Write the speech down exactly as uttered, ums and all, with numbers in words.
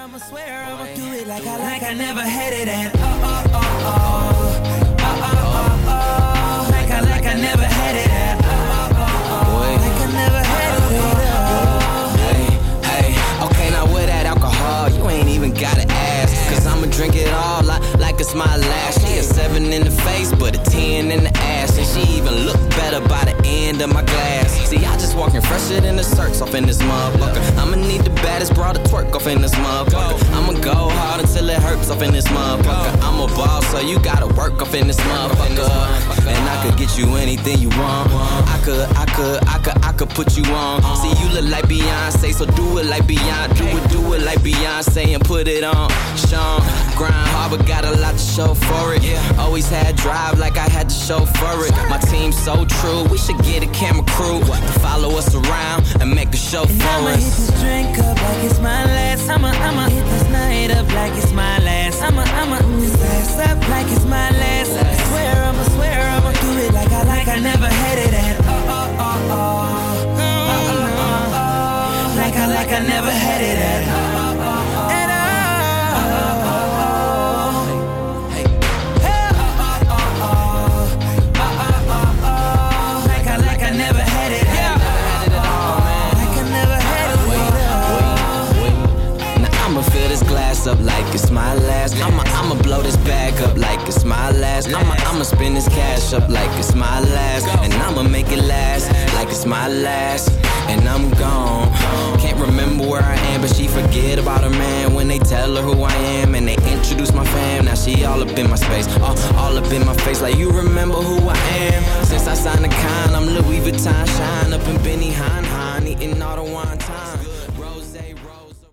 I'ma swear I'ma do it like I like I never had it at oh oh oh oh oh oh oh oh like I like I never had it at oh oh oh oh like I never had it at hey hey okay now with that alcohol you ain't even gotta ask cause I'ma drink it all like like it's my last. She a seven in the face but a ten in the ass and she even look better by the end of my glass. See I just walking fresher than the circs off in this motherfucker. I'ma need the baddest broad to twerk off in this motherfucker. I'ma go hard until it hurts off in this motherfucker. I'm a boss so you gotta work off in this motherfucker. And I could get you anything you want. I could, I could, I could, I could put you on. See you look like Beyonce so do it like Beyonce. Do it, do it like Beyonce and put it on. Sean, grind hard but got a lot to show for it. Always had drive like I had to show for it. My team's so true, we should get a camera crew to follow us around and make a show and for I'ma us. hit this drink up like it's my last. I'ma, I'ma hit this night up like it's my last. I'ma, I'ma hit this ass up like it's my last. I swear, I'ma swear, I'ma do it like I like I never had it at oh oh oh oh oh oh oh oh like I like I never had it at oh oh oh oh at oh oh oh hey hey oh oh oh oh oh oh oh like I like I never had it at like I never had it. Now I'ma fill this glass up like it's my last. I'ma I'ma blow this bag up like it's my last. I'ma I'ma spend this cash up like it's my last. And I'ma make it last like it's my last. And I'm gone. Can't remember where I am, but she forget about her man when they tell her who I am and they introduce my fam. Now she all up in my space, all, all up in my face. Like you remember who I am. Since I signed the con, I'm Louis Vuitton, shine up in Benny Hine, Hine, eating all the wine time.